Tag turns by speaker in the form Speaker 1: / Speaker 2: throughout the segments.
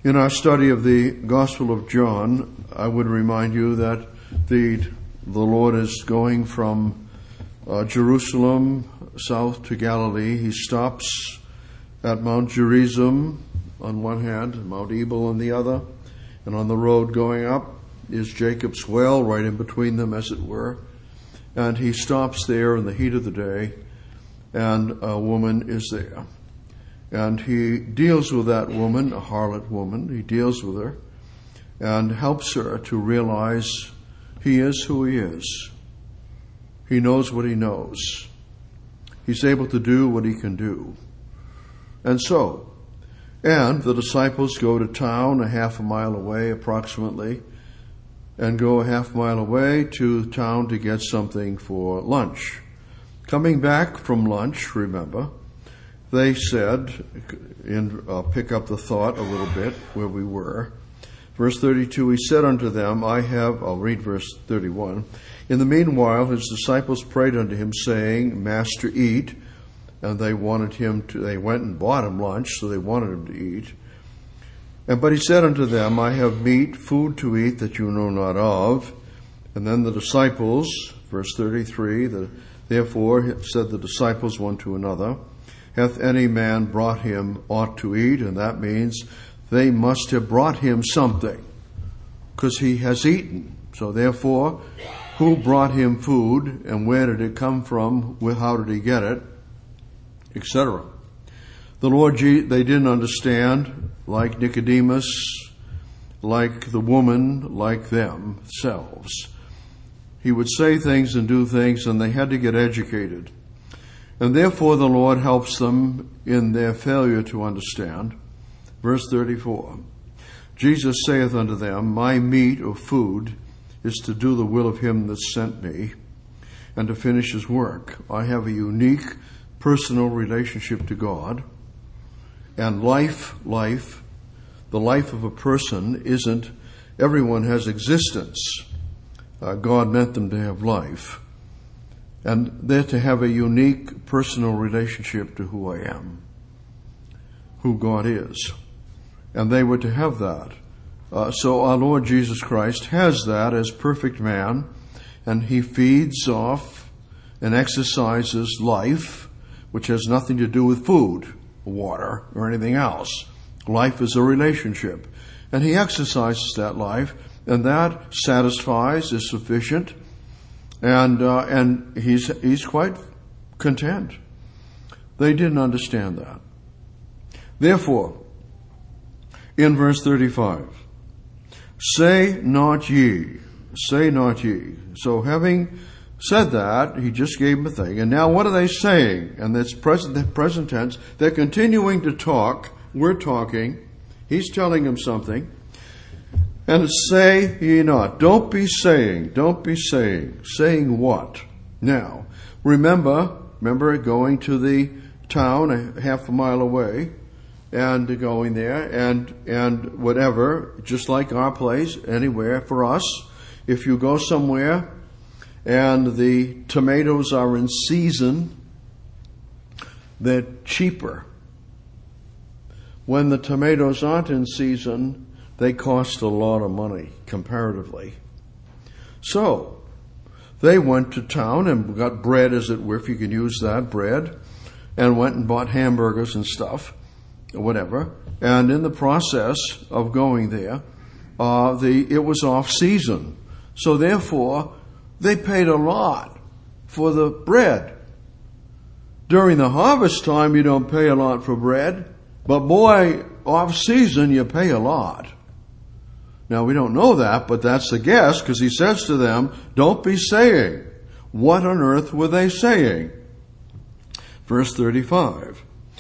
Speaker 1: In our study of the Gospel of John, I would remind you that the Lord is going from Jerusalem south to Galilee. He stops at Mount Gerizim on one hand, and Mount Ebal on the other, and on the road going up is Jacob's well, right in between them, as it were. And he stops there in the heat of the day, and a woman is there. And he deals with that woman, a harlot woman. He deals with her and helps her to realize he is who he is. He knows what he knows. He's able to do what he can do. And the disciples go to town a half a mile away approximately, and go a half mile away to town to get something for lunch. Coming back from lunch, remember, they said, I'll pick up the thought a little bit where we were. Verse 32, he said unto them, I'll read verse 31. In the meanwhile, his disciples prayed unto him, saying, Master, eat. And they went and bought him lunch, so they wanted him to eat. But he said unto them, I have food to eat that you know not of. And then the disciples, verse 33, therefore said the disciples one to another, hath any man brought him aught to eat? And that means they must have brought him something, because he has eaten. So therefore, who brought him food, and where did it come from? How did he get it? Etc. The Lord, they didn't understand, like Nicodemus, like the woman, like themselves. He would say things and do things, and they had to get educated. And therefore the Lord helps them in their failure to understand. Verse 34, Jesus saith unto them, my meat or food is to do the will of him that sent me, and to finish his work. I have a unique personal relationship to God. And the life of a person isn't, everyone has existence. God meant them to have life. And they're to have a unique personal relationship to who I am, who God is. And they were to have that. So our Lord Jesus Christ has that as perfect man, and he feeds off and exercises life, which has nothing to do with food, water, or anything else. Life is a relationship. And he exercises that life, and that satisfies, is sufficient, and he's quite content. They didn't understand that. Therefore, in verse 35, say not ye. So having said that, he just gave them a thing. And now what are they saying? And that's present tense. They're continuing to talk. We're talking. He's telling them something. And say ye not. Don't be saying. Saying what? Now, remember going to the town a half a mile away and going there and whatever, just like our place, anywhere for us. If you go somewhere and the tomatoes are in season, they're cheaper. When the tomatoes aren't in season, they cost a lot of money, comparatively. So, they went to town and got bread, as it were, if you can use that, bread, and went and bought hamburgers and stuff, whatever. And in the process of going there, it was off season. So therefore, they paid a lot for the bread. During the harvest time, you don't pay a lot for bread, but boy, off season, you pay a lot. Now, we don't know that, but that's the guess, because he says to them, don't be saying. What on earth were they saying? Verse 35.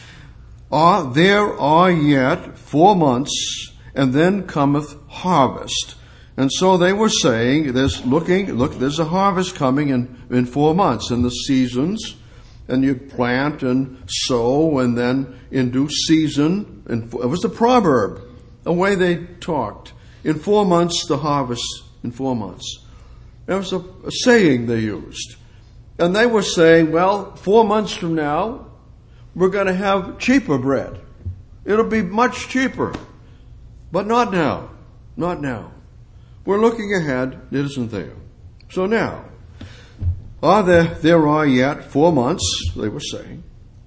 Speaker 1: There are yet 4 months, and then cometh harvest. And so they were saying, there's a harvest coming in 4 months, in the seasons, and you plant and sow, and then in due season, and it was a proverb, a way they talked. In 4 months, the harvest, in 4 months. That was a saying they used. And they were saying, 4 months from now, we're going to have cheaper bread. It'll be much cheaper. But not now. Not now. We're looking ahead. It isn't there. So now, there are yet 4 months, they were saying.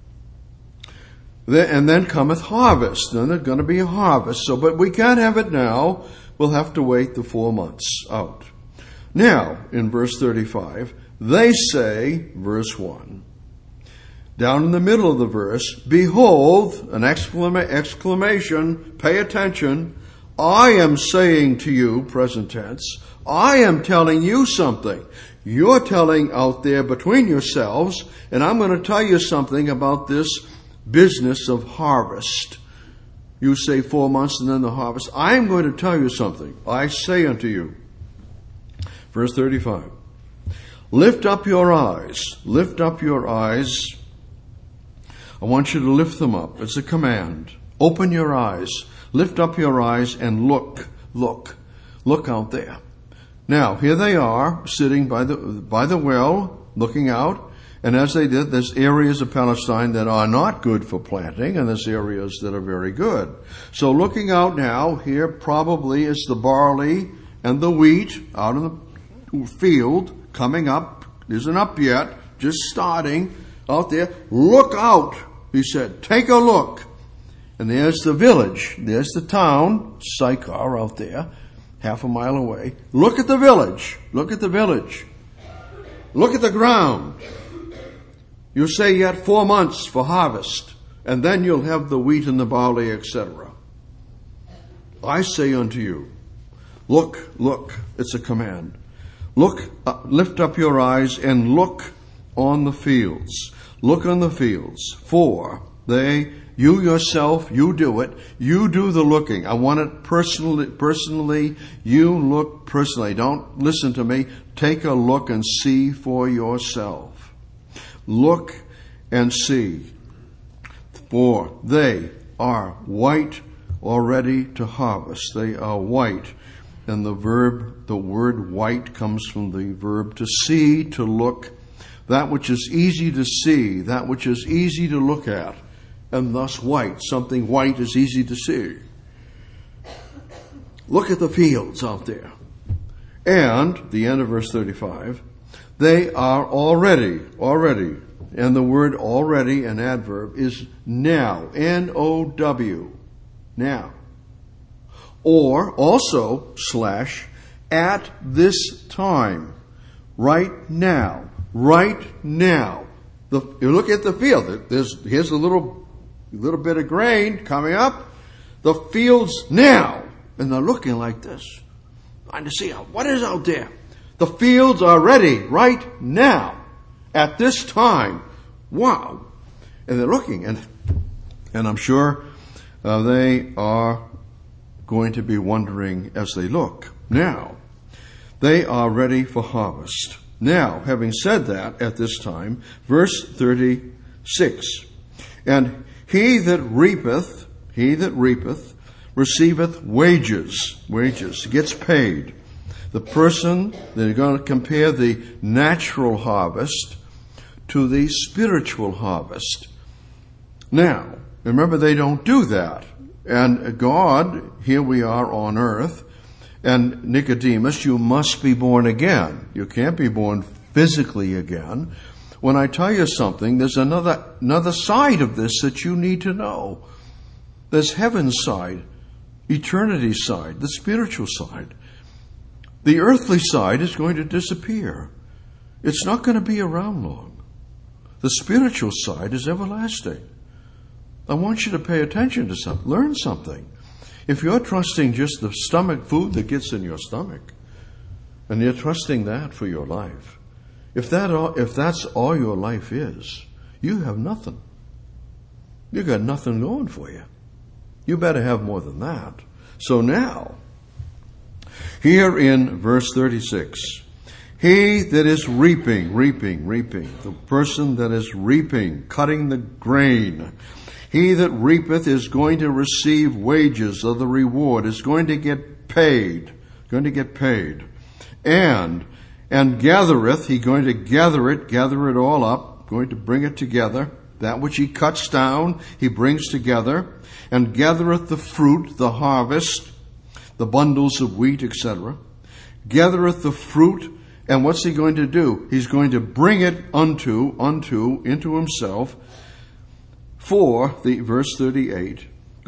Speaker 1: And then cometh harvest. Then there's going to be a harvest. But we can't have it now. We'll have to wait the 4 months out. Now, in verse 35, they say, verse 1, down in the middle of the verse, behold, an exclamation, pay attention, I am saying to you, present tense, I am telling you something. You're telling out there between yourselves, and I'm going to tell you something about this business of harvest. You say 4 months and then the harvest. I am going to tell you something. I say unto you. Verse 35. Lift up your eyes. Lift up your eyes. I want you to lift them up. It's a command. Open your eyes. Lift up your eyes and look. Look. Look out there. Now, here they are, sitting by the well, looking out. And as they did, there's areas of Palestine that are not good for planting, and there's areas that are very good. So looking out now, here probably is the barley and the wheat out in the field, coming up. Isn't up yet, just starting out there. Look out, he said. Take a look. And there's the village. There's the town, Sychar out there, half a mile away. Look at the village. Look at the village. Look at the ground. You say yet 4 months for harvest, and then you'll have the wheat and the barley, etc. I say unto you, look, look, it's a command. Look, lift up your eyes and look on the fields. Look on the fields, for you yourself, you do it. You do the looking. I want it personally. You look personally. Don't listen to me. Take a look and see for yourself. Look and see, for they are white already to harvest. They are white. And the word white comes from the verb to see, to look. That which is easy to see, that which is easy to look at, and thus white. Something white is easy to see. Look at the fields out there. And, the end of verse 35, they are already, and the word already, an adverb, is now, N-O-W, now. Or also, / at this time, right now. You look at the field, here's a little bit of grain coming up, the field's now, and they're looking like this, trying to see what is out there. The fields are ready right now, at this time. Wow. And they're looking, and I'm sure they are going to be wondering as they look. Now, they are ready for harvest. Now, having said that at this time, verse 36, and he that reapeth, receiveth wages, gets paid. The person, they're going to compare the natural harvest to the spiritual harvest. Now, remember they don't do that. And God, here we are on earth, and Nicodemus, you must be born again. You can't be born physically again. When I tell you something, there's another side of this that you need to know. There's heaven's side, eternity's side, the spiritual side. The earthly side is going to disappear. It's not going to be around long. The spiritual side is everlasting. I want you to pay attention to something. Learn something. If you're trusting just the stomach food that gets in your stomach, and you're trusting that for your life, if that's all your life is, you have nothing. You got nothing going for you. You better have more than that. So now, here in verse 36, he that is reaping, the person that is reaping, cutting the grain, he that reapeth is going to receive wages of the reward, is going to get paid, and gathereth, he going to gather it all up, going to bring it together. That which he cuts down, he brings together, and gathereth the fruit, the harvest, the bundles of wheat, etc., gathereth the fruit, and what's he going to do? He's going to bring it into himself, for the verse 38,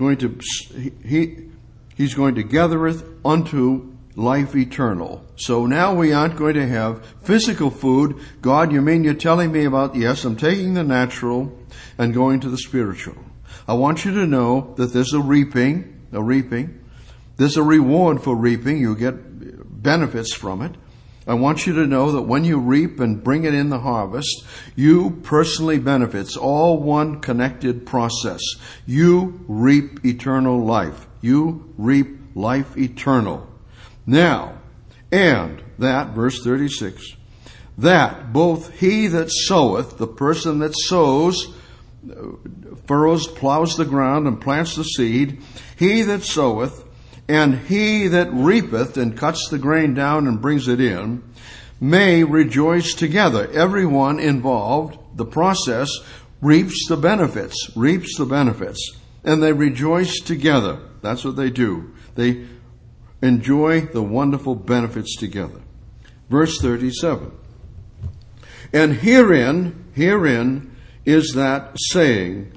Speaker 1: he's going to gathereth unto life eternal. So now we aren't going to have physical food. God, you mean you're telling me about, yes, I'm taking the natural and going to the spiritual. I want you to know that there's a reaping. There's a reward for reaping. You get benefits from it. I want you to know that when you reap and bring it in the harvest, you personally benefit. It's all one connected process. You reap eternal life. You reap life eternal. Now, and that, verse 36, that both he that soweth, the person that sows, furrows, plows the ground, and plants the seed, he that soweth, and he that reapeth, and cuts the grain down and brings it in, may rejoice together. Everyone involved, the process, reaps the benefits, and they rejoice together. That's what they do. They enjoy the wonderful benefits together. Verse 37. And herein is that saying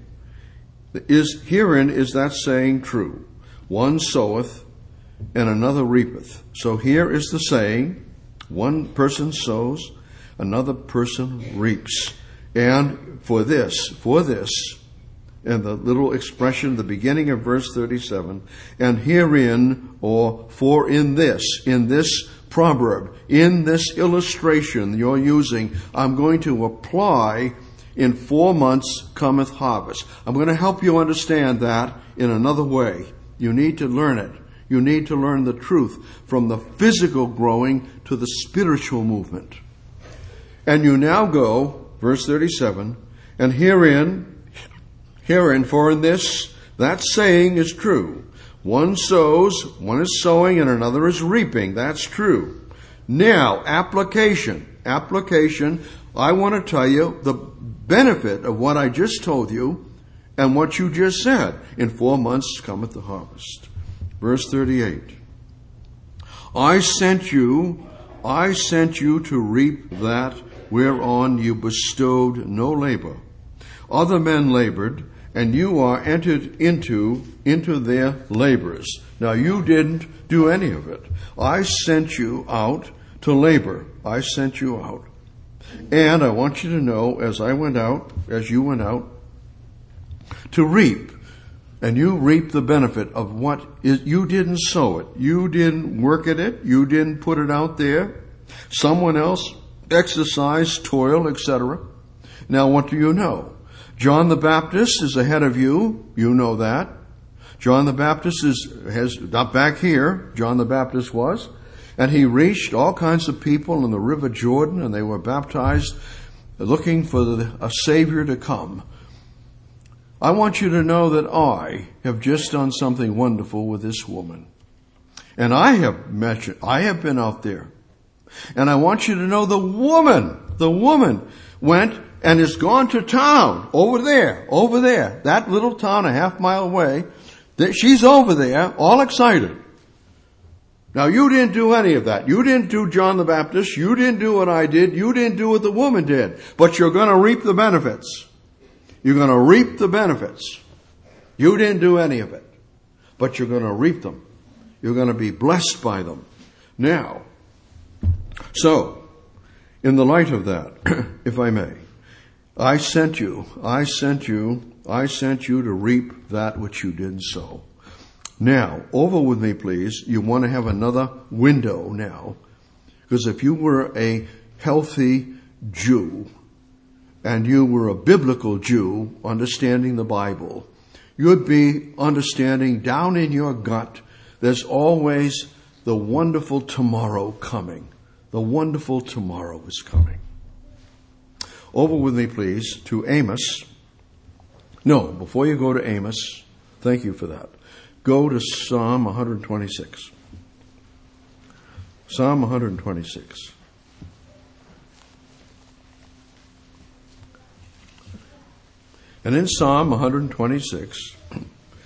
Speaker 1: true. One soweth and another reapeth. So here is the saying, one person sows, another person reaps. And for this, and the little expression, the beginning of verse 37, and herein, or for in this proverb, in this illustration you're using, I'm going to apply in 4 months cometh harvest. I'm going to help you understand that in another way. You need to learn it. You need to learn the truth from the physical growing to the spiritual movement. And you now go, verse 37, and herein, for in this, that saying is true. One sows, one is sowing, and another is reaping. That's true. Now, application. I want to tell you the benefit of what I just told you and what you just said. In 4 months cometh the harvest. Verse 38. I sent you to reap that whereon you bestowed no labor. Other men labored, and you are entered into their labors. Now you didn't do any of it. I sent you out to labor. I sent you out. And I want you to know, as you went out, to reap. And you reap the benefit of what is, you didn't sow it. You didn't work at it. You didn't put it out there. Someone else exercised, toil, etc. Now what do you know? John the Baptist is ahead of you. You know that. John the Baptist has not back here. John the Baptist was. And he reached all kinds of people in the River Jordan, and they were baptized looking for a Savior to come. I want you to know that I have just done something wonderful with this woman. And I have been out there. And I want you to know the woman went and has gone to town over there, that little town a half mile away. She's over there, all excited. Now you didn't do any of that. You didn't do John the Baptist. You didn't do what I did. You didn't do what the woman did. But you're going to reap the benefits. You're going to reap the benefits. You didn't do any of it. But you're going to reap them. You're going to be blessed by them. Now, so, in the light of that, if I may, I sent you to reap that which you didn't sow. Now, over with me, please. You want to have another window now. Because if you were a healthy Jew, and you were a biblical Jew understanding the Bible, you'd be understanding down in your gut, there's always the wonderful tomorrow coming. The wonderful tomorrow is coming. Over with me, please, to Amos. No, before you go to Amos, thank you for that. Go to Psalm 126. Psalm 126. And in Psalm 126,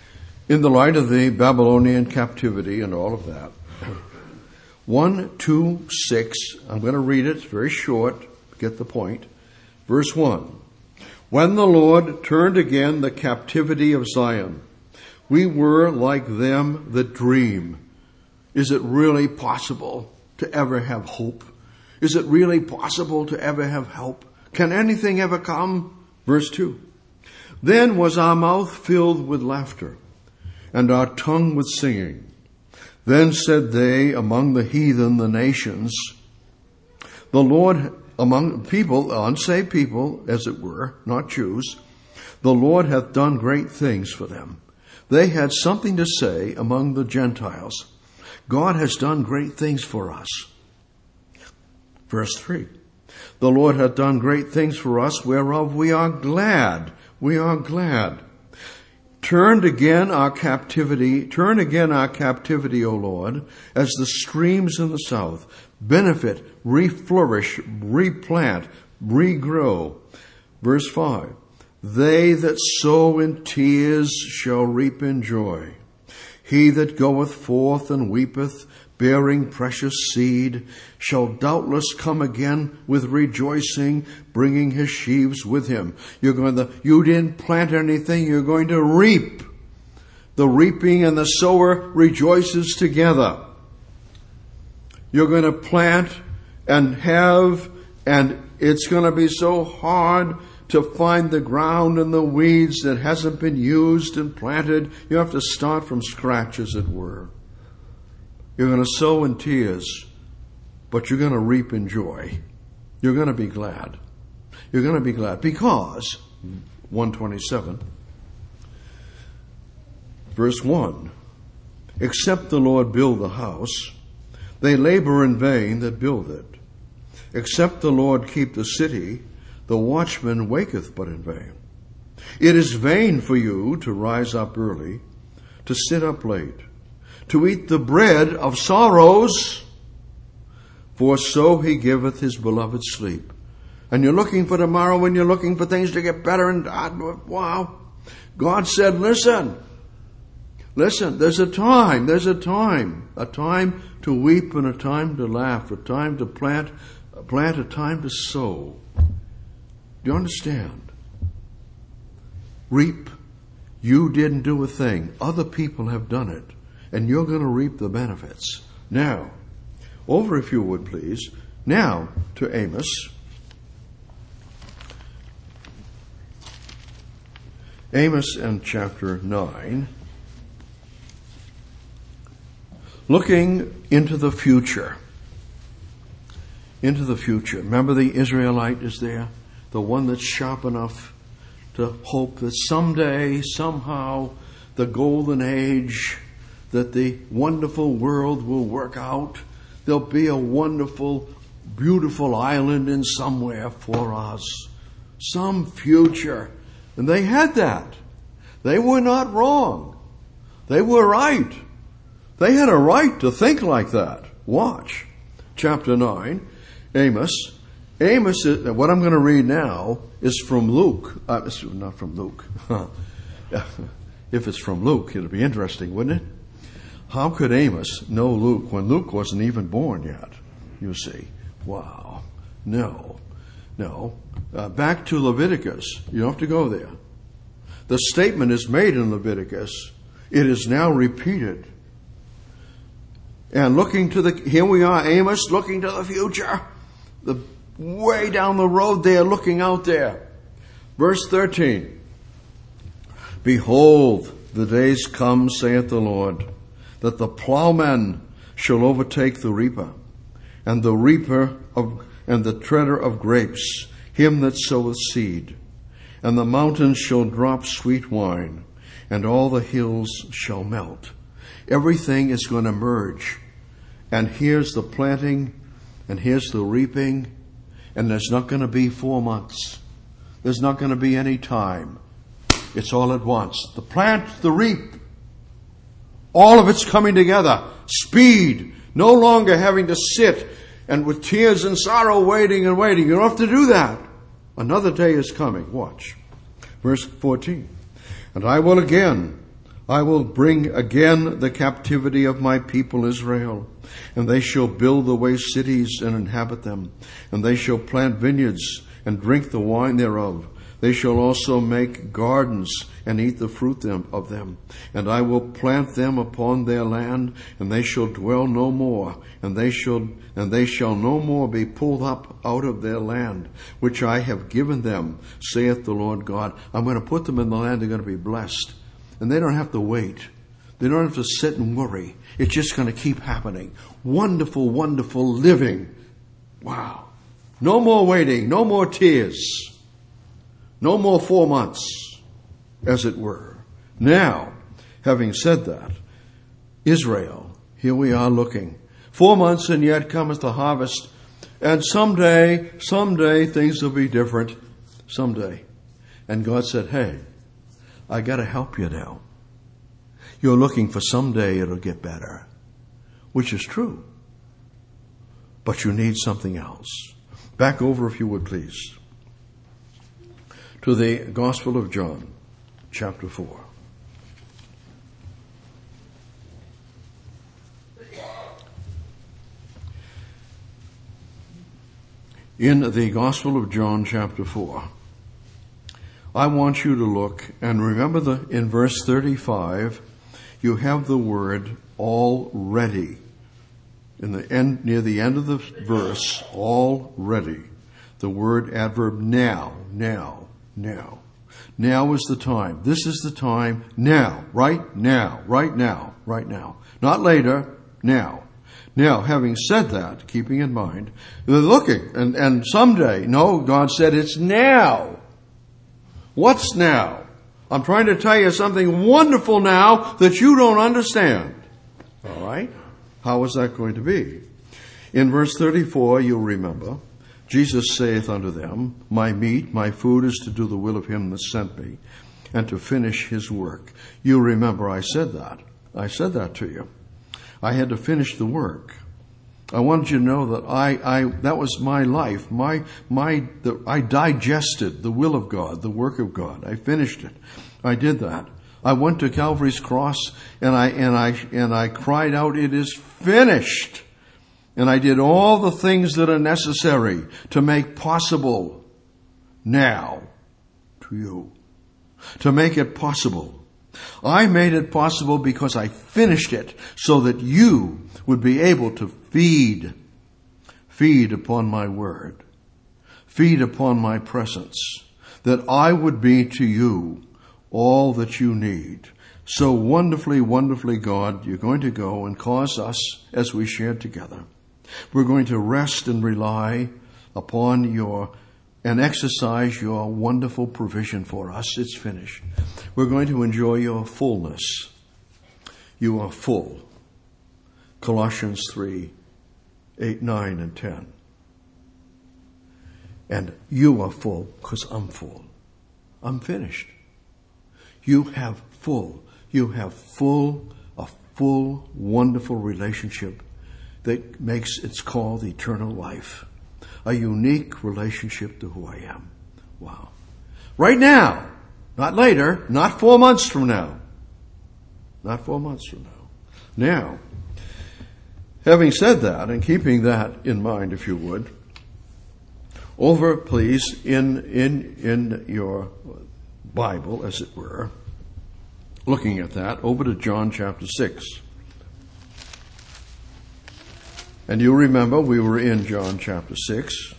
Speaker 1: in the light of the Babylonian captivity and all of that. 1, 2, 6, I'm going to read it. It's very short. Get the point. Verse 1. When the Lord turned again the captivity of Zion, we were like them that dream. Is it really possible to ever have hope? Is it really possible to ever have help? Can anything ever come? Verse 2. Then was our mouth filled with laughter, and our tongue with singing. Then said they among the heathen, the nations, the Lord, among people, unsaved people, as it were, not Jews, the Lord hath done great things for them. They had something to say among the Gentiles. God has done great things for us. Verse 3. The Lord hath done great things for us, whereof we are glad. We are glad. Turn again our captivity, O Lord, as the streams in the south. Benefit, reflourish, replant, regrow. Verse 5. They that sow in tears shall reap in joy. He that goeth forth and weepeth, bearing precious seed, shall doubtless come again with rejoicing, bringing his sheaves with him. You didn't plant anything, you're going to reap. The reaping and the sower rejoices together. You're going to plant and it's going to be so hard to find the ground and the weeds that hasn't been used and planted. You have to start from scratch, as it were. You're going to sow in tears, but you're going to reap in joy. You're going to be glad. You're going to be glad because, 127, verse 1, except the Lord build the house, they labor in vain that build it. Except the Lord keep the city, the watchman waketh but in vain. It is vain for you to rise up early, to sit up late, to eat the bread of sorrows, for so he giveth his beloved sleep. And you're looking for tomorrow and you're looking for things to get better and wow. God said, listen, there's a time to weep and a time to laugh, a time to plant, a time to sow. Do you understand? Reap. You didn't do a thing. Other people have done it. And you're going to reap the benefits. Now, over if you would please, now to Amos. Amos and chapter 9. Looking into the future. Into the future. Remember the Israelite is there? The one that's sharp enough to hope that someday, somehow, the golden age, that the wonderful world will work out. There'll be a wonderful, beautiful island in somewhere for us. Some future. And they had that. They were not wrong. They were right. They had a right to think like that. Watch. Chapter 9, Amos. Amos, what I'm going to read now is from Luke. It's not from Luke. If it's from Luke, it'll be interesting, wouldn't it? How could Amos know Luke when Luke wasn't even born yet? You see. Wow. No. Back to Leviticus. You don't have to go there. The statement is made in Leviticus. It is now repeated. And here we are, Amos, looking to the future. Way down the road there, looking out there. Verse 13. Behold, the days come, saith the Lord, that the plowman shall overtake the reaper, and the and the treader of grapes, him that soweth seed. And the mountains shall drop sweet wine, and all the hills shall melt. Everything is going to merge. And here's the planting, and here's the reaping, and there's not going to be 4 months. There's not going to be any time. It's all at once. The plant, the reap. All of it's coming together. Speed. No longer having to sit and with tears and sorrow waiting and waiting. You don't have to do that. Another day is coming. Watch. Verse 14. And I will again I will bring again the captivity of my people Israel, and they shall build the waste cities and inhabit them, and they shall plant vineyards and drink the wine thereof. They shall also make gardens and eat the fruit of them. And I will plant them upon their land, and they shall dwell no more, and they shall no more be pulled up out of their land, which I have given them, saith the Lord God. I'm going to put them in the land. They're going to be blessed. And they don't have to wait. They don't have to sit and worry. It's just going to keep happening. Wonderful, wonderful living. Wow. No more waiting. No more tears. No more 4 months, as it were. Now, having said that, Israel, here we are looking. 4 months and yet cometh the harvest. And someday things will be different. Someday. And God said, hey, I got to help you now. You're looking for someday it'll get better, which is true. But you need something else. Back over, if you would, please, to the Gospel of John, chapter 4. In the Gospel of John, chapter 4, I want you to look and remember in verse 35, you have the word already. In the end, near the end of the verse, already. The word adverb now. Now is the time. This is the time now. Right now. Not later, now. Now, having said that, keeping in mind, they're looking, and someday, no, God said it's now. What's now? I'm trying to tell you something wonderful now that you don't understand. All right? How is that going to be? In verse 34, you'll remember, Jesus saith unto them, my meat, my food is to do the will of him that sent me, and to finish his work. You remember I said that. I said that to you. I had to finish the work. I wanted you to know that that was my life. I digested the will of God, the work of God. I finished it. I did that. I went to Calvary's cross and I cried out, it is finished. And I did all the things that are necessary to make possible now to you. To make it possible. I made it possible because I finished it so that you would be able to feed upon my word, feed upon my presence, that I would be to you all that you need. So wonderfully, wonderfully, God, you're going to go and cause us, as we share together, we're going to rest and rely upon and exercise your wonderful provision for us. It's finished. We're going to enjoy your fullness. You are full. Colossians 3, 8, 9, and 10. And you are full because I'm full. I'm finished. You have a full, wonderful relationship that it's called eternal life. A unique relationship to who I am. Wow. Right now. Not later. Not 4 months from now. Not 4 months from now. Now, having said that and keeping that in mind, if you would, over, please, in your Bible, as it were, looking at that, over to John chapter 6. And you remember we were in John chapter 6.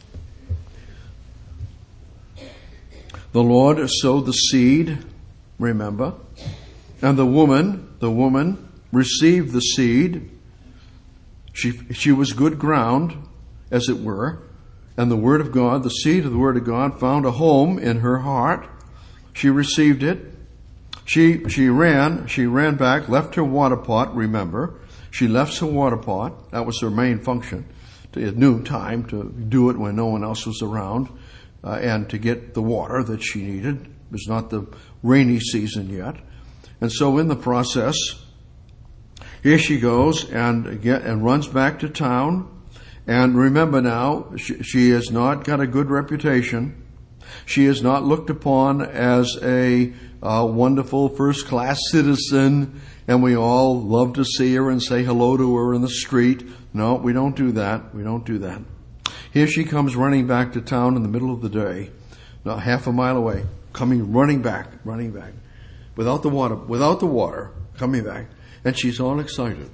Speaker 1: The Lord sowed the seed, remember, and the woman received the seed. She was good ground, as it were, and the word of God, the seed of the word of God, found a home in her heart. She received it. She ran back, left her water pot, remember. She left her water pot. That was her main function. At noon time to do it when no one else was around, and to get the water that she needed. It was not the rainy season yet. And so in the process, here she goes and runs back to town. And remember now, she has not got a good reputation. She is not looked upon as a wonderful first-class citizen, and we all love to see her and say hello to her in the street. No, we don't do that. We don't do that. Here she comes running back to town in the middle of the day, not half a mile away, running back, without the water, coming back. And she's all excited.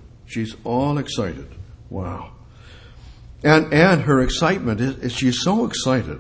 Speaker 1: Wow. And her excitement is she's so excited.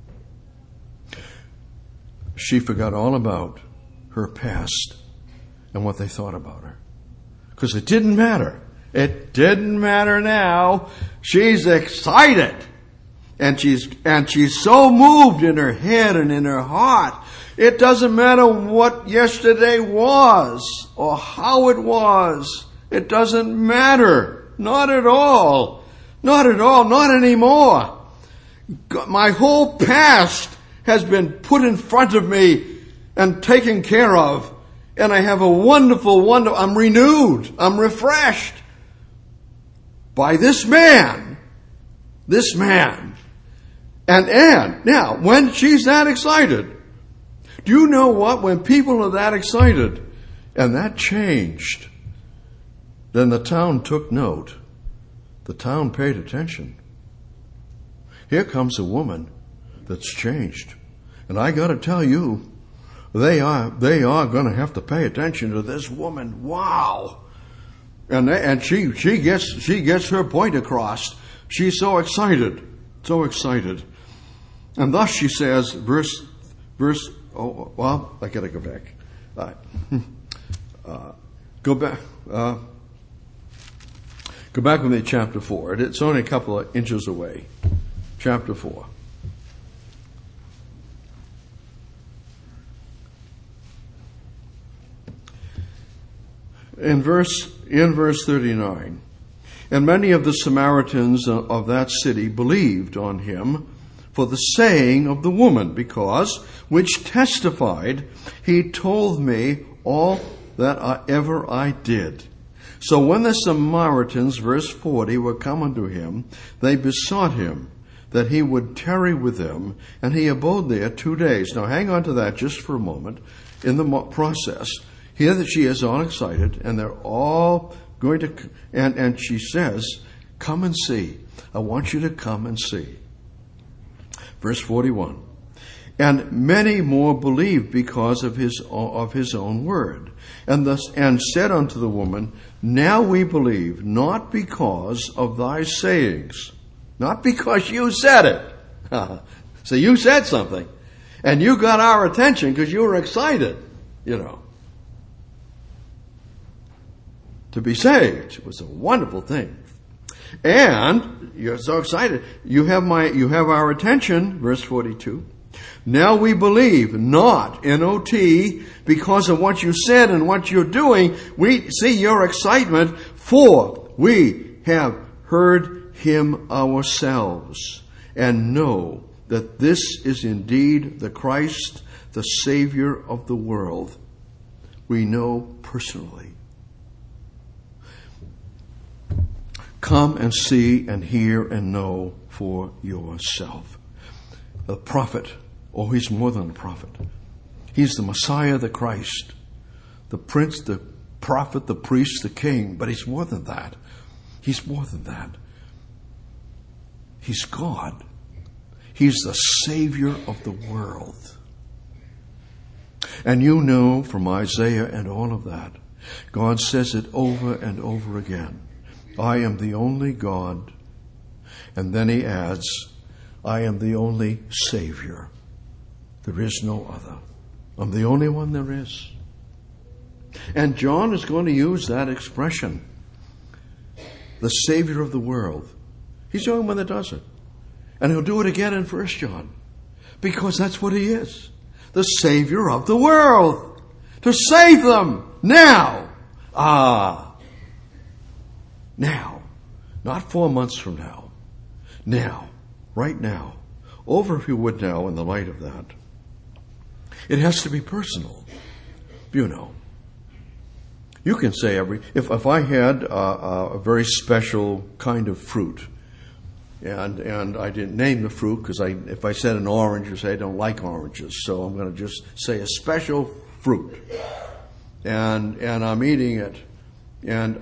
Speaker 1: She forgot all about her past and what they thought about her. Because it didn't matter. It didn't matter now. She's excited. And she's so moved in her head and in her heart. It doesn't matter what yesterday was or how it was. It doesn't matter. Not at all. Not at all. Not anymore. My whole past has been put in front of me and taken care of. And I have a wonderful, I'm renewed. I'm refreshed by this man. This man. And now, when she's that excited, do you know what? When people are that excited and that changed, then the town took note. The town paid attention. Here comes a woman that's changed. And I got to tell you, they are going to have to pay attention to this woman. Wow. And she gets her point across. She's so excited. And thus she says, verse, oh, well, I got to go back. Go back with me to chapter 4. It's only a couple of inches away. Chapter 4. In verse 39, and many of the Samaritans of that city believed on him for the saying of the woman, because which testified, he told me all that ever I did. So when the Samaritans, verse 40, were come unto him, they besought him that he would tarry with them, and he abode there 2 days. Now hang on to that just for a moment in the process. Here that she is all excited, and they're all going to, and she says, come and see. I want you to come and see. Verse 41. And many more believed because of his own word. And said unto the woman, now we believe, not because of thy sayings. Not because you said it. So you said something. And you got our attention because you were excited, To be saved was a wonderful thing. And you're so excited. You have our attention, verse 42. Now we believe, not, N-O-T, because of what you said and what you're doing. We see your excitement, for we have heard him ourselves and know that this is indeed the Christ, the Savior of the world. We know personally. Come and see and hear and know for yourself. The prophet, he's more than a prophet. He's the Messiah, the Christ, the Prince, the prophet, the priest, the king. But he's more than that. He's more than that. He's God. He's the Savior of the world. And you know from Isaiah and all of that, God says it over and over again. I am the only God. And then he adds, I am the only Savior. There is no other. I'm the only one there is. And John is going to use that expression. The Savior of the world. He's the only one that does it. And he'll do it again in 1 John. Because that's what he is. The Savior of the world. To save them now. Now. Not 4 months from now. Now. Right now. Over, if you would now, in the light of that. It has to be personal. You can say if I had a very special kind of fruit, And I didn't name the fruit because if I said an orange, you say I don't like oranges. So I'm going to just say a special fruit. And I'm eating it. And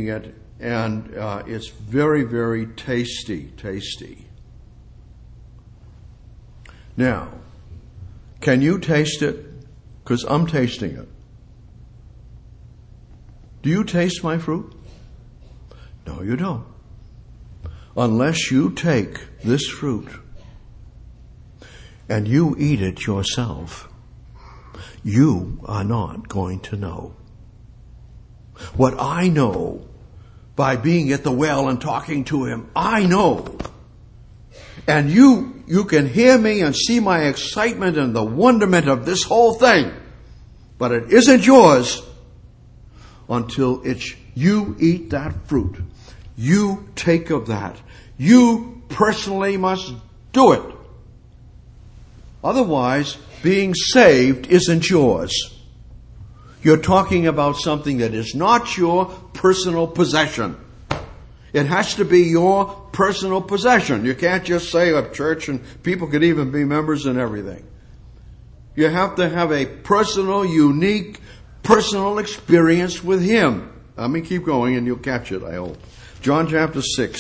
Speaker 1: it's very, very tasty. Now, can you taste it? Because I'm tasting it. Do you taste my fruit? No, you don't. Unless you take this fruit and you eat it yourself, you are not going to know. What I know by being at the well and talking to him, I know. And you can hear me and see my excitement and the wonderment of this whole thing. But it isn't yours until you eat that fruit. You take of that. You personally must do it. Otherwise, being saved isn't yours. You're talking about something that is not your personal possession. It has to be your personal possession. You can't just say a church and people could even be members and everything. You have to have a personal, unique, personal experience with him. Let me keep going and you'll catch it, I hope. John chapter 6.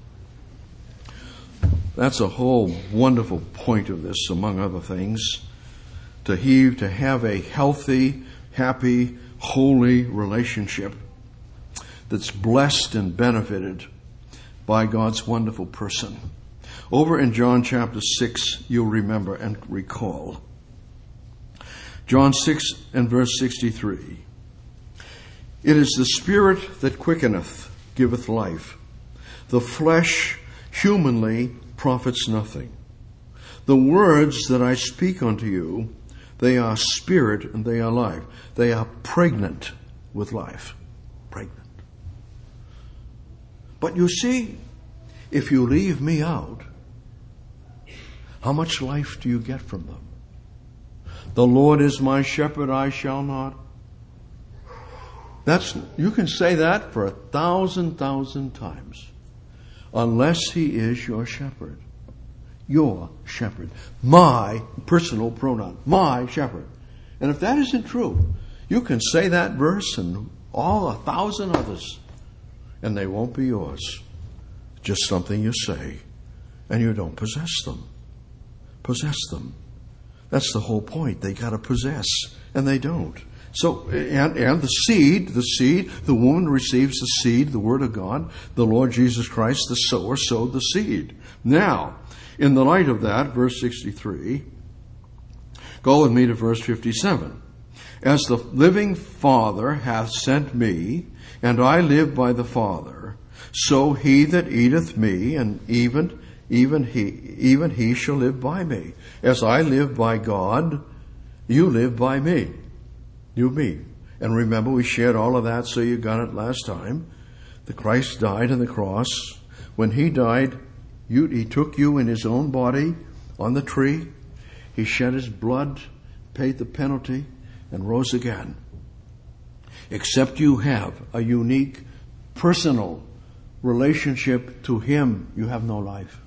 Speaker 1: That's a whole wonderful point of this, among other things. To have a healthy, happy, holy relationship that's blessed and benefited by God's wonderful person. Over in John chapter 6, you'll remember and recall. John 6 and verse 63. It is the Spirit that quickeneth, giveth life. The flesh humanly profits nothing. The words that I speak unto you, they are spirit and they are life. They are pregnant with life. Pregnant. But you see, if you leave me out, how much life do you get from them? The Lord is my shepherd, I shall not. You can say that for 1,000 times. Unless he is your shepherd. Your shepherd. My personal pronoun. My shepherd. And if that isn't true, you can say that verse and all 1,000 others, and they won't be yours. Just something you say, and you don't possess them. Possess them. That's the whole point. They got to possess, and they don't. So, and the seed, the woman receives the seed, the Word of God. The Lord Jesus Christ, the sower, sowed the seed. Now, in the light of that, verse 63, go with me to verse 57. As the living Father hath sent me, and I live by the Father, so he that eateth me, and even he shall live by me. As I live by God, you live by me. You, me. And remember, we shared all of that, so you got it last time. The Christ died on the cross. When he died, he took you in his own body on the tree. He shed his blood, paid the penalty, and rose again. Except you have a unique, personal relationship to him, you have no life.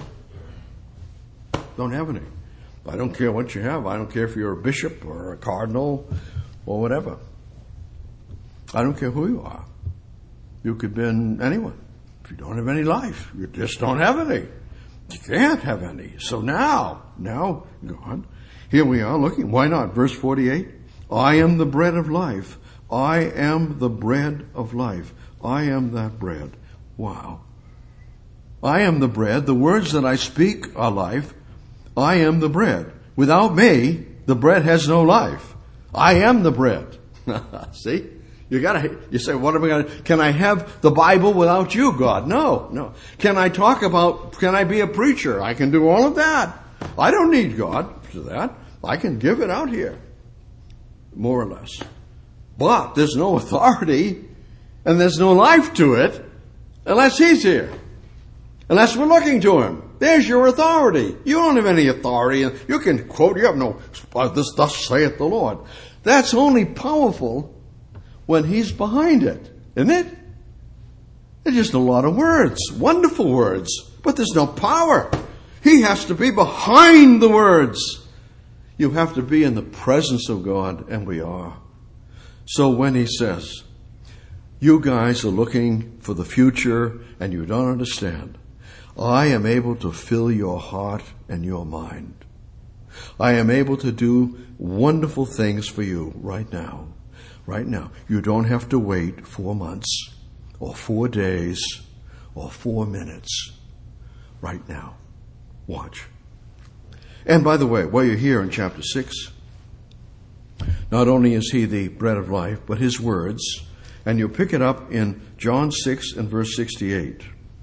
Speaker 1: Don't have any. I don't care what you have. I don't care if you're a bishop or a cardinal or whatever. I don't care who you are. You could be anyone. If you don't have any life, you just don't have any. You can't have any. So now, God, here we are looking. Why not? Verse 48. I am the bread of life. I am the bread of life. I am that bread. Wow. I am the bread. The words that I speak are life. I am the bread. Without me, the bread has no life. I am the bread. See? You say, what am I going to, can I have the Bible without you, God? No. Can I be a preacher? I can do all of that. I don't need God for that. I can give it out here. More or less. But there's no authority and there's no life to it unless he's here. Unless we're looking to him. There's your authority. You don't have any authority. And you can quote, you have no, this thus saith the Lord. That's only powerful when he's behind it, isn't it? It's just a lot of words, wonderful words, But there's no power. He has to be behind the words. You have to be in the presence of God, and we are. So when he says, you guys are looking for the future and you don't understand, I am able to fill your heart and your mind. I am able to do wonderful things for you right now. Right now. You don't have to wait 4 months or 4 days or 4 minutes. Right now. Watch. And by the way, while you're here in chapter 6, not only is he the bread of life, but his words, and you'll pick it up in John 6 and verse 68.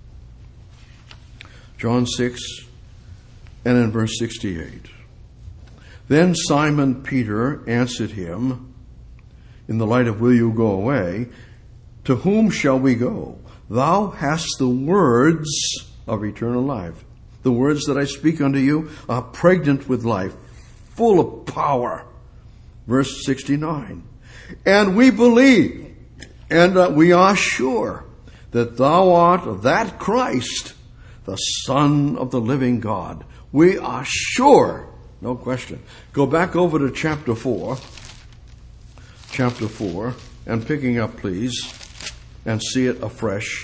Speaker 1: John 6 and in verse 68. Then Simon Peter answered him, in the light of will you go away? To whom shall we go? Thou hast the words of eternal life. The words that I speak unto you are pregnant with life, full of power. Verse 69. And we believe, and we are sure that thou art that Christ, the Son of the living God. We are sure, no question. Go back over to chapter 4, and picking up, please, and see it afresh.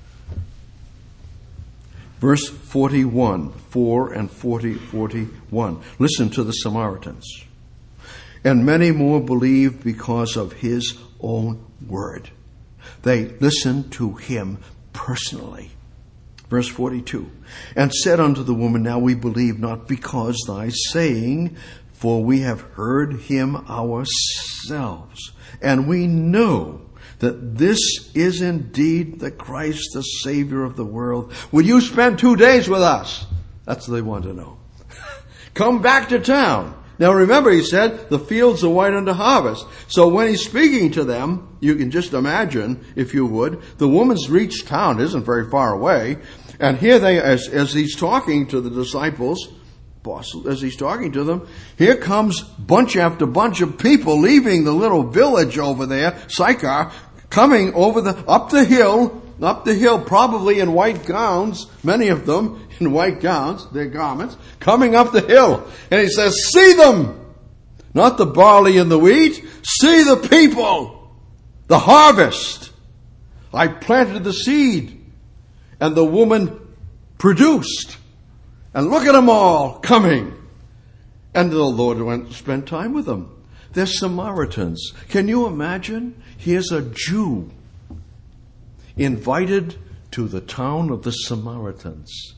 Speaker 1: Verse 41, 4 and 41. Listen to the Samaritans. And many more believed because of his own word. They listened to him personally. Verse 42. And said unto the woman, now we believe not because thy saying, for we have heard him ourselves. And we know that this is indeed the Christ, the Savior of the world. Will you spend 2 days with us? That's what they want to know. Come back to town. Now remember, he said, the fields are white unto harvest. So when he's speaking to them, you can just imagine, if you would, the woman's reached town, isn't very far away. And here they, as he's talking to the disciples, as he's talking to them, here comes bunch after bunch of people leaving the little village over there, Sychar, coming over up the hill, probably in white gowns, many of them in white gowns, their garments, coming up the hill. And he says, see them! Not the barley and the wheat, see the people! The harvest! I planted the seed, and the woman produced. And look at them all coming. And the Lord went to spend time with them. They're Samaritans. Can you imagine? Here's a Jew invited to the town of the Samaritans.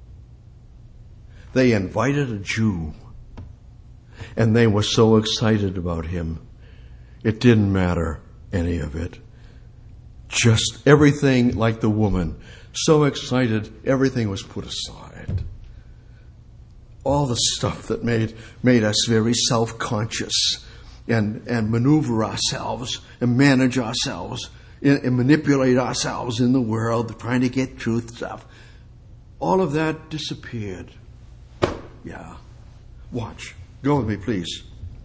Speaker 1: They invited a Jew. And they were so excited about him. It didn't matter, any of it. Just everything like the woman. So excited, everything was put aside. All the stuff that made us very self-conscious and maneuver ourselves and manage ourselves and manipulate ourselves in the world, trying to get truth stuff. All of that disappeared. Yeah. Watch. Go with me, please.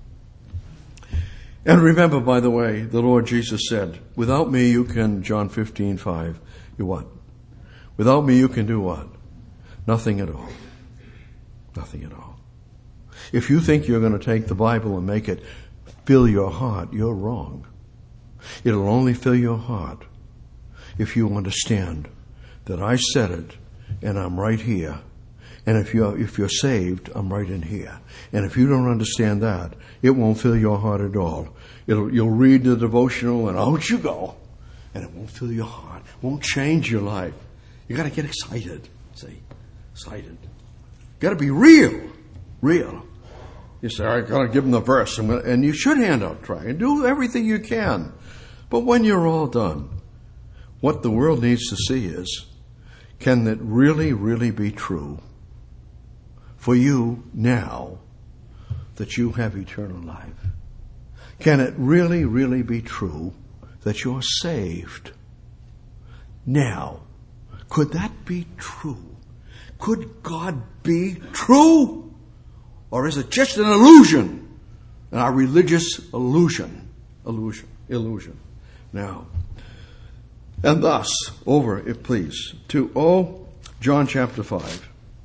Speaker 1: And remember, by the way, the Lord Jesus said, without me you can, John 15:5, you what? Without me you can do what? Nothing at all. Nothing at all. If you think you're going to take the Bible and make it fill your heart, you're wrong. It'll only fill your heart if you understand that I said it and I'm right here. And if you're saved, I'm right in here. And if you don't understand that, it won't fill your heart at all. You'll read the devotional and out you go. And it won't fill your heart. It won't change your life. You got to get excited. See? Excited. Got to be real. Real. You say, I got to give them the verse. And you should hand out try and do everything you can. But when you're all done, what the world needs to see is, can it really, really be true for you now that you have eternal life? Can it really, really be true that you're saved now? Could that be true? Could God be true? Or is it just an illusion? A religious illusion. Illusion. Now, and thus, over, if please, to John chapter 5.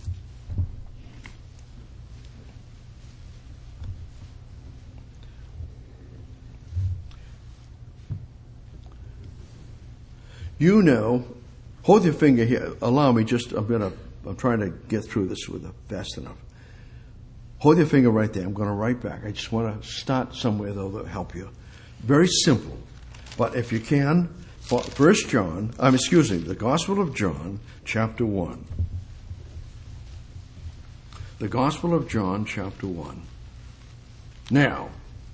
Speaker 1: You know, hold your finger here. Allow me I'm trying to get through this fast enough. Hold your finger right there. I'm going to write back. I just want to start somewhere, though, that'll help you. Very simple. But if you can, the Gospel of John, chapter 1. The Gospel of John, chapter 1. Now,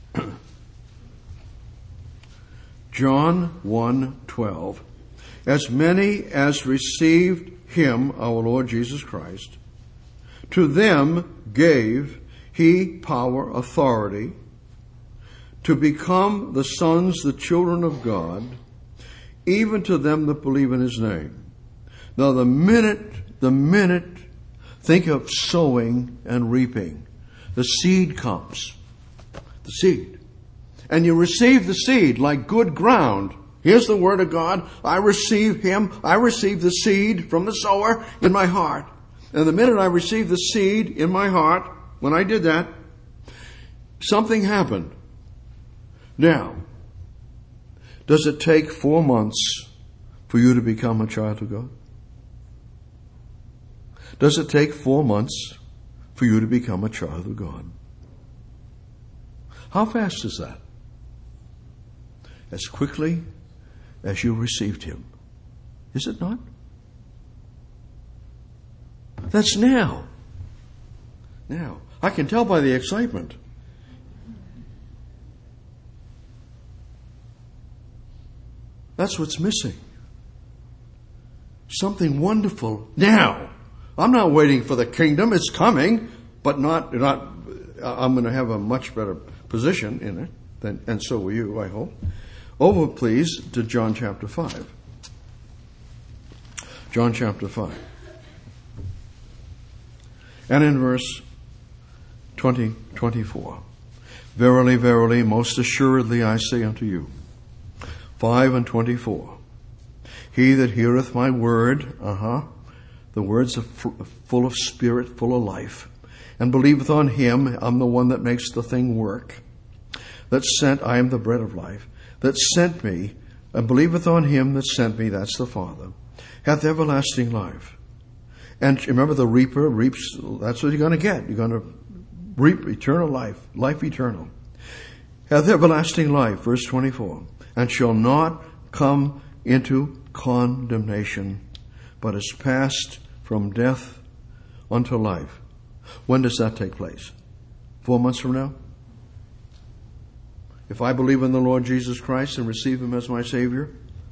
Speaker 1: John 1:12. As many as received him, our Lord Jesus Christ, to them gave he power, authority, to become the sons, the children of God, even to them that believe in his name. Now the minute, think of sowing and reaping. The seed comes. The seed. And you receive the seed like good ground. Here's the word of God. I receive him. I receive the seed from the sower in my heart. And the minute I received the seed in my heart, when I did that, something happened. Now, does it take 4 months for you to become a child of God? Does it take 4 months for you to become a child of God? How fast is that? As quickly as you received him. Is it not? That's now. Now. I can tell by the excitement. That's what's missing. Something wonderful now. I'm not waiting for the kingdom. It's coming, but not. I'm going to have a much better position in it, and so will you, I hope. Over, please, to John chapter 5. John chapter 5. And in verse 24. Verily, verily, most assuredly I say unto you. 5:24. He that heareth my word, the words are full of spirit, full of life, and believeth on him, I'm the one that makes the thing work. That sent, I am the bread of life. That sent me, and believeth on him that sent me, that's the Father, hath everlasting life. And remember, the reaper reaps, that's what you're going to get. You're going to reap eternal life, life eternal. Hath everlasting life, verse 24, and shall not come into condemnation, but is passed from death unto life. When does that take place? 4 months from now? If I believe in the Lord Jesus Christ and receive him as my Savior,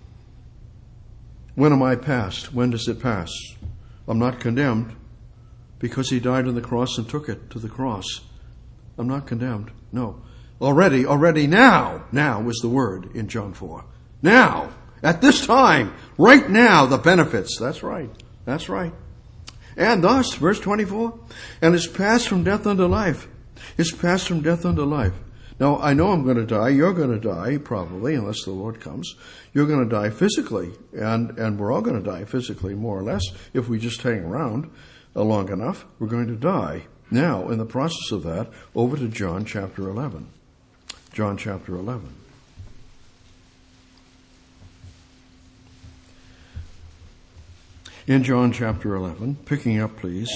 Speaker 1: when am I passed? When does it pass? I'm not condemned because he died on the cross and took it to the cross. I'm not condemned. No. Already now was the word in John 4. Now, at this time, right now, the benefits. That's right. And thus, verse 24, and is passed from death unto life. Is passed from death unto life. Now, I know I'm going to die. You're going to die, probably, unless the Lord comes. You're going to die physically, and we're all going to die physically, more or less, if we just hang around long enough. We're going to die. Now, in the process of that, over to John chapter 11. John chapter 11. In John chapter 11, picking up, please,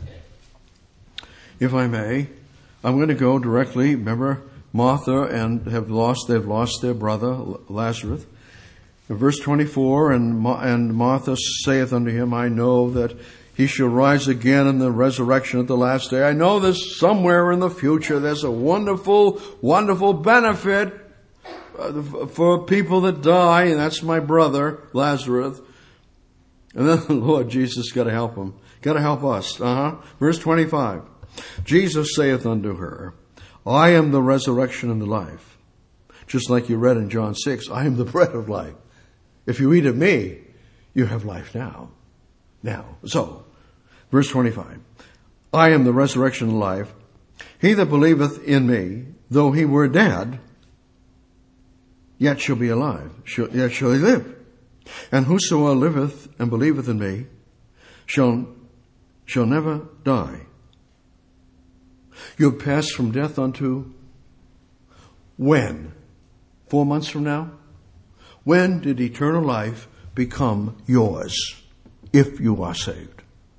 Speaker 1: if I may, I'm going to go directly, remember, Martha and they've lost their brother Lazarus. In verse 24, and Martha saith unto him, I know that he shall rise again in the resurrection at the last day. I know this somewhere in the future. There's a wonderful, wonderful benefit for people that die, and that's my brother Lazarus. And then the Lord Jesus got to help him. Got to help us. Verse 25. Jesus saith unto her, I am the resurrection and the life. Just like you read in John 6, I am the bread of life. If you eat of me, you have life now. So, verse 25. I am the resurrection and life. He that believeth in me, though he were dead, yet shall be alive. Yet shall he live. And whosoever liveth and believeth in me shall never die. You have passed from death unto when? 4 months from now? When did eternal life become yours if you are saved?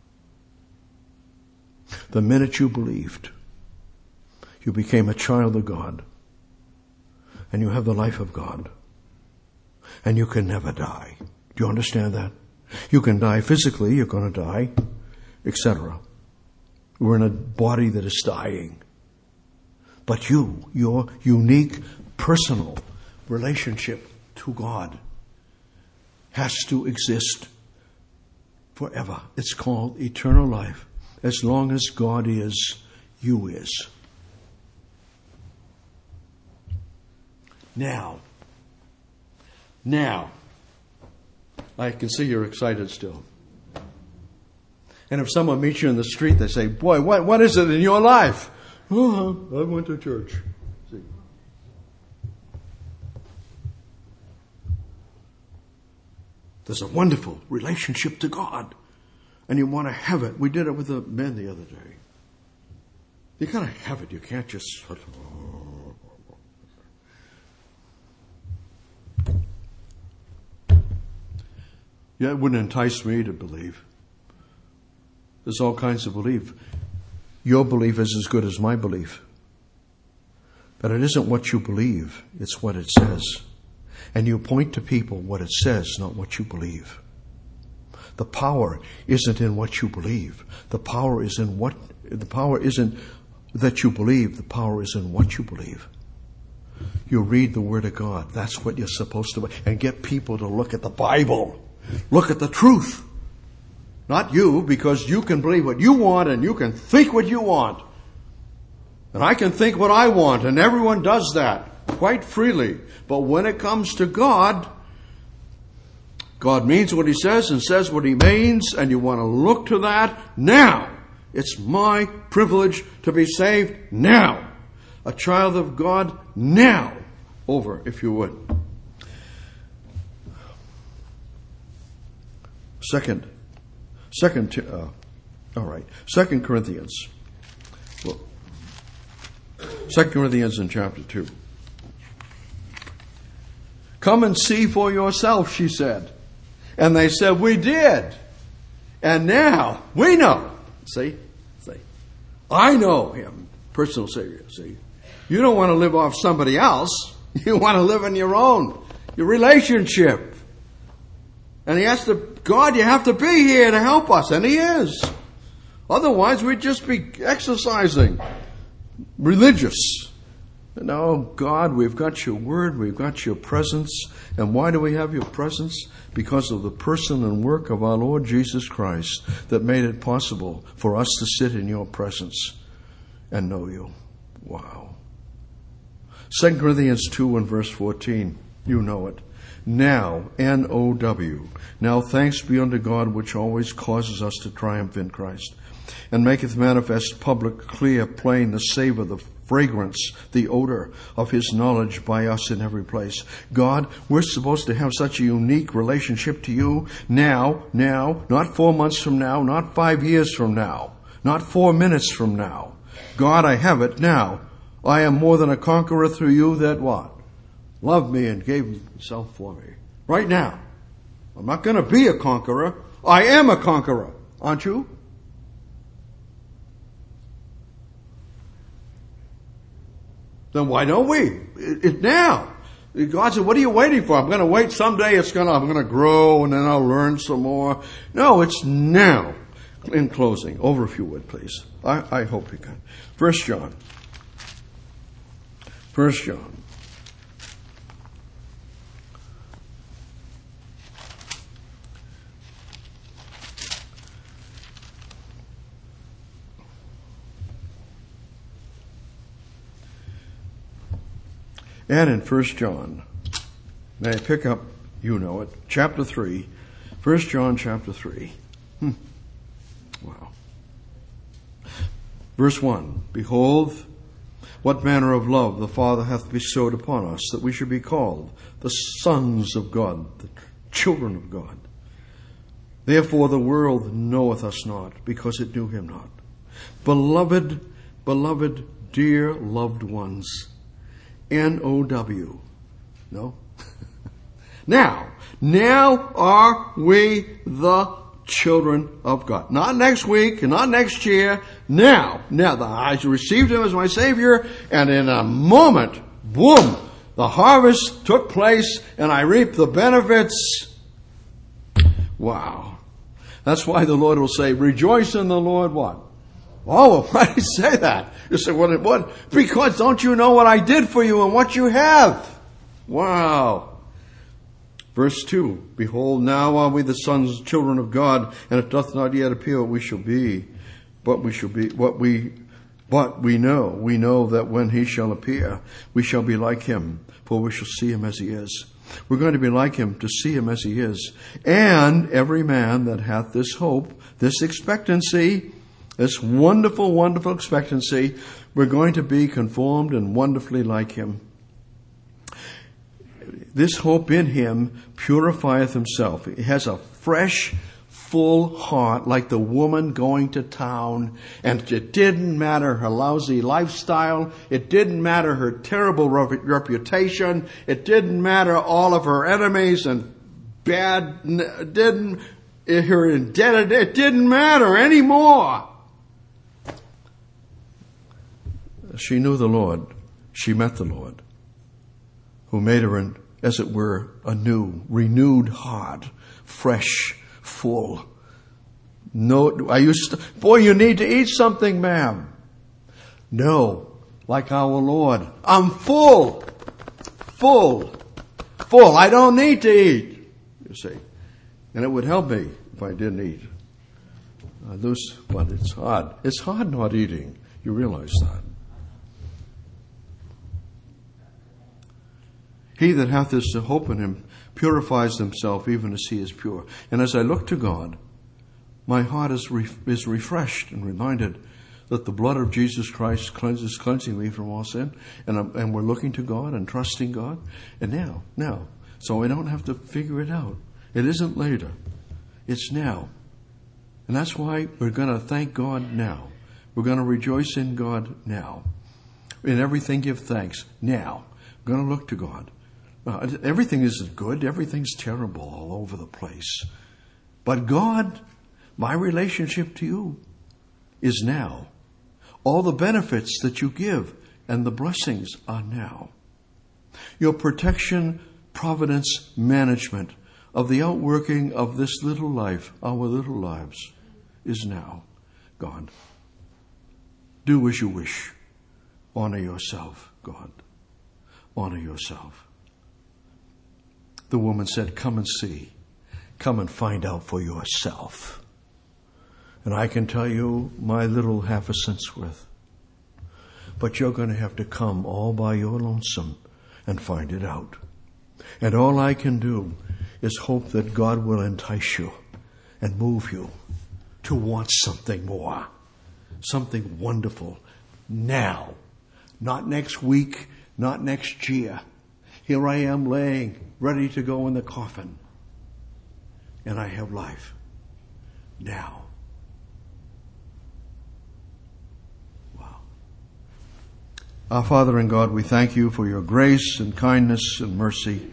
Speaker 1: The minute you believed, you became a child of God, and you have the life of God, and you can never die. Do you understand that? You can die physically, you're going to die, etc. We're in a body that is dying. But your unique personal relationship to God has to exist forever. It's called eternal life. As long as God is, you is. Now, I can see you're excited still. And if someone meets you in the street, they say, boy, what is it in your life? Oh, I went to church. See. There's a wonderful relationship to God, and you want to have it. We did it with the men the other day. You got to have it. You can't just... Yeah, it wouldn't entice me to believe. There's all kinds of belief. Your belief is as good as my belief. But it isn't what you believe, it's what it says. And you point to people what it says, not what you believe. The power isn't in what you believe. The power isn't that you believe, the power is in what you believe. You read the Word of God. That's what you're supposed to do. And get people to look at the Bible. Look at the truth. Not you, because you can believe what you want and you can think what you want. And I can think what I want, and everyone does that quite freely. But when it comes to God, God means what He says and says what He means, and you want to look to that now. It's my privilege to be saved now. A child of God now. Over, if you would. Second Corinthians. Well, 2 Corinthians in chapter 2. Come and see for yourself, she said. And they said, we did. And now we know. See? I know Him. Personal Savior. See? You don't want to live off somebody else. You want to live in your own. Your relationship. And He has to, God, you have to be here to help us. And He is. Otherwise, we'd just be exercising. Religious. No, God, we've got your Word, we've got your presence. And why do we have your presence? Because of the person and work of our Lord Jesus Christ that made it possible for us to sit in your presence and know you. Wow. 2 Corinthians 2 and verse 14. You know it. Now, N-O-W. Now thanks be unto God, which always causes us to triumph in Christ, and maketh manifest public, clear, plain, the savor, the fragrance, the odor of His knowledge by us in every place. God, we're supposed to have such a unique relationship to you now, not 4 months from now, not 5 years from now, not 4 minutes from now. God, I have it now. I am more than a conqueror through you that what? Loved me and gave Himself for me. Right now. I'm not going to be a conqueror. I am a conqueror. Aren't you? Then why don't we? It now. God said, what are you waiting for? I'm going to wait. Someday I'm going to grow and then I'll learn some more. No, it's now. In closing, over if you would, please. I hope you can. 1 John. And in 1 John, may I pick up, you know it, chapter 3, 1 John chapter 3. Wow. Verse 1, behold, what manner of love the Father hath bestowed upon us, that we should be called the sons of God, the children of God. Therefore the world knoweth us not, because it knew him not. Beloved, dear loved ones, N-O-W. No? Now are we the children of God. Not next week, not next year. Now, I received him as my Savior, and in a moment, boom, the harvest took place, and I reaped the benefits. Wow. That's why the Lord will say, rejoice in the Lord what? Oh, why did he say that? You say, what? Because don't you know what I did for you and what you have? Wow. Verse 2, behold, now are we the sons, children of God, and it doth not yet appear what we shall be. But we know that when he shall appear, we shall be like him, for we shall see him as he is. We're going to be like him, to see him as he is. And every man that hath this hope, this expectancy, this wonderful, wonderful expectancy, we're going to be conformed and wonderfully like him. This hope in him purifieth himself. He has a fresh, full heart, like the woman going to town. And it didn't matter her lousy lifestyle. It didn't matter her terrible reputation. It didn't matter all of her enemies and her indebted. It didn't matter anymore. She knew the Lord. She met the Lord, who made her, as it were, a new, renewed heart, fresh, full. No, you need to eat something, ma'am. No, like our Lord. I'm full. I don't need to eat, you see. And it would help me if I didn't eat. But it's hard. It's hard not eating. You realize that. He that hath this hope in him purifies himself even as he is pure. And as I look to God, my heart is refreshed and reminded that the blood of Jesus Christ is cleansing me from all sin. And we're looking to God and trusting God. And now. So I don't have to figure it out. It isn't later. It's now. And that's why we're going to thank God now. We're going to rejoice in God now. In everything give thanks now. We're going to look to God. Everything isn't good. Everything's terrible all over the place. But God, my relationship to you is now. All the benefits that you give and the blessings are now. Your protection, providence, management of the outworking of this little life, our little lives, is now. God, do as you wish. Honor yourself, God. Honor yourself. The woman said, come and see. Come and find out for yourself. And I can tell you my little half a cent's worth. But you're going to have to come all by your lonesome and find it out. And all I can do is hope that God will entice you and move you to want something more. Something wonderful now. Not next week, not next year. Here I am laying, ready to go in the coffin. And I have life now. Wow. Our Father and God, we thank you for your grace and kindness and mercy.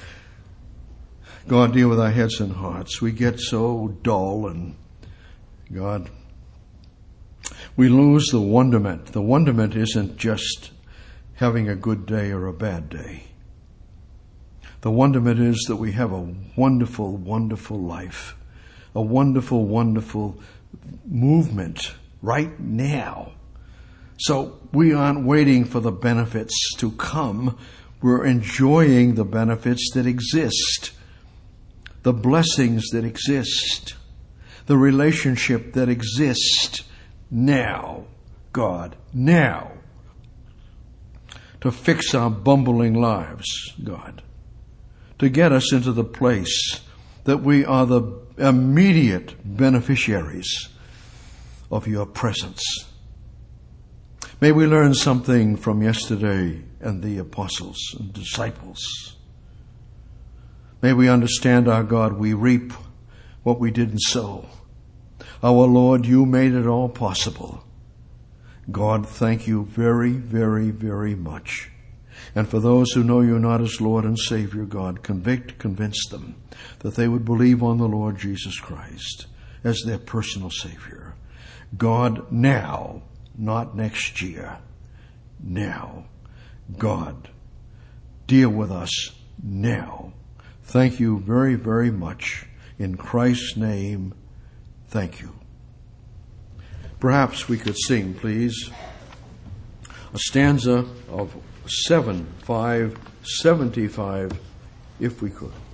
Speaker 1: God, deal with our heads and hearts. We get so dull, and God, we lose the wonderment. The wonderment isn't just having a good day or a bad day. The wonderment is that we have a wonderful, wonderful life, a wonderful, wonderful movement right now. So we aren't waiting for the benefits to come. We're enjoying the benefits that exist, the blessings that exist, the relationship that exists now, God, now, to fix our bumbling lives, God. To get us into the place that we are the immediate beneficiaries of your presence. May we learn something from yesterday and the apostles and disciples. May we understand, our God, we reap what we didn't sow. Our Lord, you made it all possible. God, thank you very, very, very much. And for those who know you not as Lord and Savior, God, convince them that they would believe on the Lord Jesus Christ as their personal Savior. God, now, not next year, now. God, deal with us now. Thank you very, very much. In Christ's name, thank you. Perhaps we could sing, please, a stanza of 7, 5, 75, if we could.